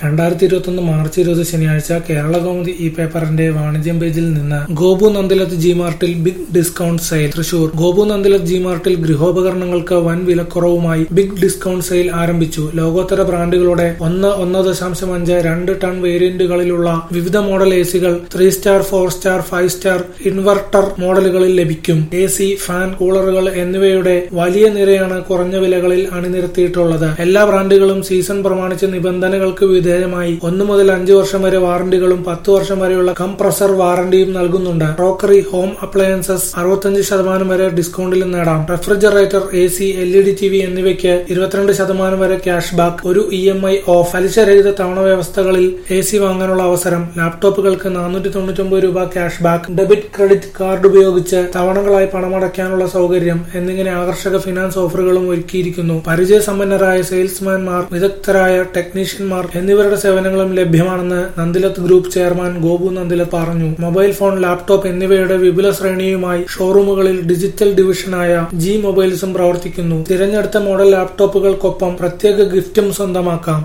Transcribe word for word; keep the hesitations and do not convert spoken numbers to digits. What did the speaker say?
രണ്ടായിരത്തി ഇരുപത്തൊന്ന് മാർച്ച് ഇരുപത് ശനിയാഴ്ച കേരളകൗമുദി ഈ പേപ്പറിന്റെ വാണിജ്യം പേജിൽ നിന്ന് ഗോപു നന്ദിലത്ത് ജിമാർട്ടിൽ big discount sale. Thrissur Gopu Nandilath ജിമാർട്ടിൽ ഗൃഹോപകരണങ്ങൾക്ക് വൻ വിലക്കുറവുമായി ബിഗ് ഡിസ്കൗണ്ട് സെയിൽ ആരംഭിച്ചു. ലോകോത്തര ബ്രാൻഡുകളുടെ ഒന്ന് ഒന്ന് ദശാംശം അഞ്ച് രണ്ട് ടൺ വേരിയന്റുകളിലുള്ള വിവിധ മോഡൽ എ സികൾ three star, four star, five star, inverter മോഡലുകളിൽ ലഭിക്കും. എ സി, ഫാൻ, കൂളറുകൾ എന്നിവയുടെ വലിയ നിരയാണ് കുറഞ്ഞ വിലകളിൽ അണിനിരത്തിയിട്ടുള്ളത്. എല്ലാ ബ്രാൻഡുകളും സീസൺ പ്രമാണിച്ച് നിബന്ധനകൾക്ക് വിധേയമായി ഒന്ന് മുതൽ അഞ്ച് വർഷം വരെ വാറന്റികളും പത്ത് വർഷം വരെയുള്ള കംപ്രസർ വാറന്റിയും നൽകുന്നുണ്ട്. ക്രോക്കറി, ഹോം അപ്ലയൻസസ് അറുപത്തഞ്ച് ശതമാനം വരെ ഡിസ്കൗണ്ടിലും നേടാം. Refrigerator, A C, L E D T V എന്നിവയ്ക്ക് ഇരുപത്തിരണ്ട് ശതമാനം വരെ ക്യാഷ് ബാക്ക്, ഒരു ഇ എം ഐ ഓഫ്, പലിശരഹിത തവണ വ്യവസ്ഥകളിൽ എ സി വാങ്ങാനുള്ള അവസരം, ലാപ്ടോപ്പുകൾക്ക് നാനൂറ്റി തൊണ്ണൂറ്റി ഒമ്പത് രൂപ cash back, debit credit card ഉപയോഗിച്ച് തവണകളായി പണമടയ്ക്കാനുള്ള സൗകര്യം എന്നിങ്ങനെ ആകർഷക ഫിനാൻസ് ഓഫറുകളും ഒരുക്കിയിരിക്കുന്നു. പരിചയസമ്പന്നരായ സെയിൽസ്മാൻമാർ, വിദഗ്ധരായ ടെക്നീഷ്യന്മാർ എന്നിവരുടെ സേവനങ്ങളും ലഭ്യമാണെന്ന് നന്ദിലത്ത് ഗ്രൂപ്പ് ചെയർമാൻ ഗോപു നന്ദിലത്ത് പറഞ്ഞു. മൊബൈൽ ഫോൺ, ലാപ്ടോപ്പ് എന്നിവയുടെ വിപുല ശ്രേണിയുമായി ഷോറൂമുകളിൽ ഡിജിറ്റൽ ഡിവിഷനായ ജി മൊബൈൽസും പ്രവർത്തിക്കുന്നു. തിരഞ്ഞെടുത്ത മോഡൽ ലാപ്ടോപ്പുകൾക്കൊപ്പം പ്രത്യേക ഗിഫ്റ്റും സ്വന്തമാക്കാം.